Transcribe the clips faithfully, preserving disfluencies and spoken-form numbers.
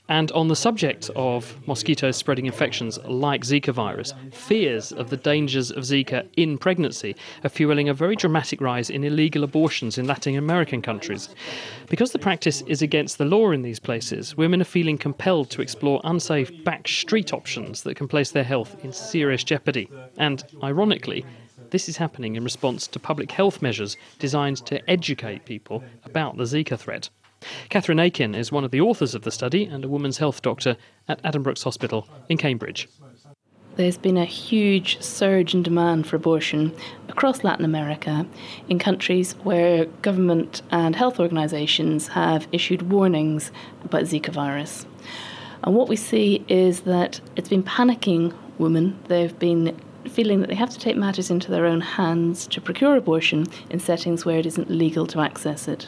And on the subject of mosquitoes spreading infections like Zika virus, fears of the dangers of Zika in pregnancy are fueling a very dramatic rise in illegal abortions in Latin American countries. Because the practice is against the law in these places, women are feeling compelled to explore unsafe back street options that can place their health in serious jeopardy. And, ironically, this is happening in response to public health measures designed to educate people about the Zika threat. Catherine Aiken is one of the authors of the study and a women's health doctor at Addenbrooke's Hospital in Cambridge. There's been a huge surge in demand for abortion across Latin America in countries where government and health organisations have issued warnings about Zika virus. And what we see is that it's been panicking women. They've been feeling that they have to take matters into their own hands to procure abortion in settings where it isn't legal to access it.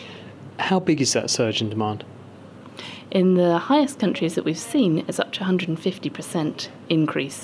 How big is that surge in demand? In the highest countries that we've seen, it's up to one hundred fifty percent increase.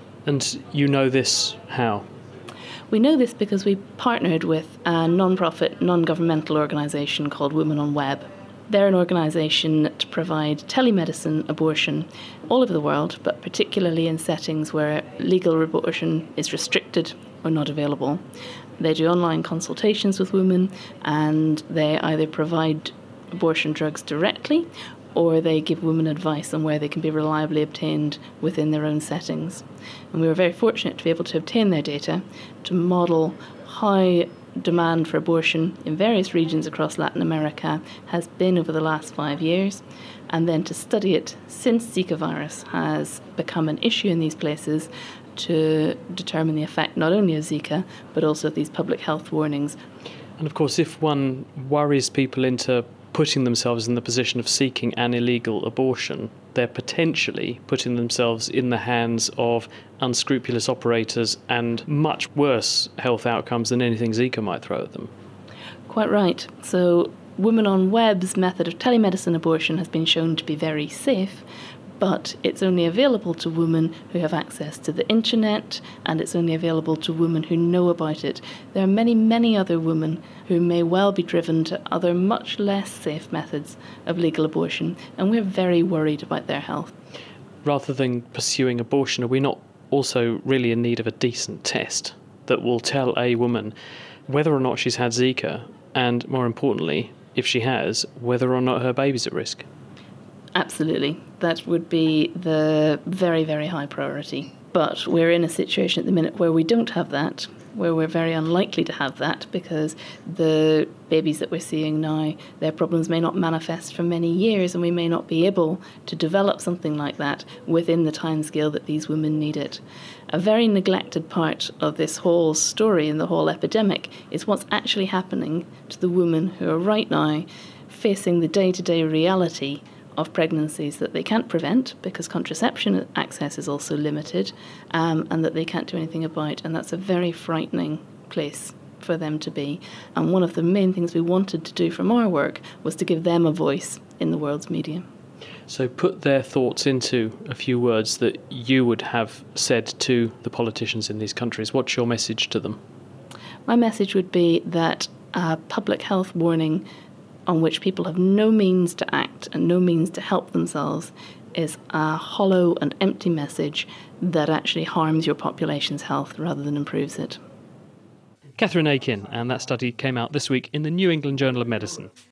And you know this how? We know this because we partnered with a non-profit, non-governmental organisation called Women on Web. They're an organisation to provide telemedicine abortion all over the world, but particularly in settings where legal abortion is restricted or not available. They do online consultations with women, and they either provide abortion drugs directly or they give women advice on where they can be reliably obtained within their own settings. And we were very fortunate to be able to obtain their data to model how demand for abortion in various regions across Latin America has been over the last five years, and then to study it since Zika virus has become an issue in these places to determine the effect not only of Zika, but also of these public health warnings. And of course, if one worries people into putting themselves in the position of seeking an illegal abortion, they're potentially putting themselves in the hands of unscrupulous operators and much worse health outcomes than anything Zika might throw at them. Quite right. So Women on Web's method of telemedicine abortion has been shown to be very safe, but it's only available to women who have access to the internet, and it's only available to women who know about it. There are many, many other women who may well be driven to other much less safe methods of legal abortion, and we're very worried about their health. Rather than pursuing abortion, are we not also really in need of a decent test that will tell a woman whether or not she's had Zika, and more importantly, if she has, whether or not her baby's at risk? Absolutely. That would be the very, very high priority. But we're in a situation at the minute where we don't have that, where we're very unlikely to have that, because the babies that we're seeing now, their problems may not manifest for many years, and we may not be able to develop something like that within the timescale that these women need it. A very neglected part of this whole story and the whole epidemic is what's actually happening to the women who are right now facing the day-to-day reality of pregnancies that they can't prevent because contraception access is also limited, um, and that they can't do anything about. And that's a very frightening place for them to be. And one of the main things we wanted to do from our work was to give them a voice in the world's media. So put their thoughts into a few words that you would have said to the politicians in these countries. What's your message to them? My message would be that a public health warning on which people have no means to act and no means to help themselves is a hollow and empty message that actually harms your population's health rather than improves it. Catherine Aiken, and that study came out this week in the New England Journal of Medicine.